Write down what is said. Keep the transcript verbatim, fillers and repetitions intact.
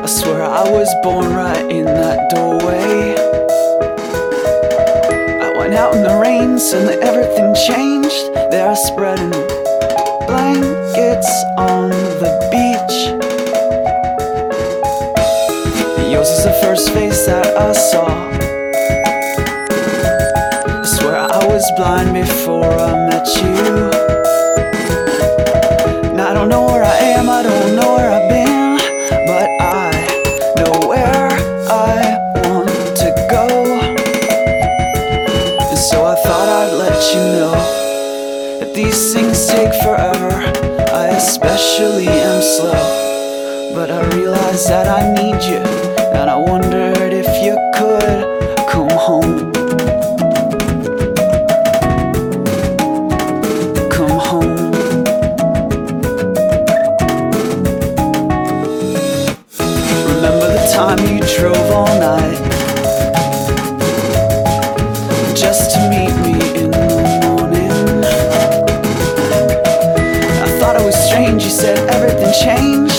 I swear I was born right in that doorway. I went out in the rain, suddenly everything changed. They are spreading blankets on the beach. Yours is the first face that I saw. I swear I was blind before I met you. And I don't know where I am, I don't know where I've been, but I know where I want to go. And so I thought I'd let you know that these things take forever. I especially am slow, but I realize that I need you, and I wondered if you could come home. Come home. Remember the time you drove all night just to meet me in the morning? I thought it was strange, you said everything changed.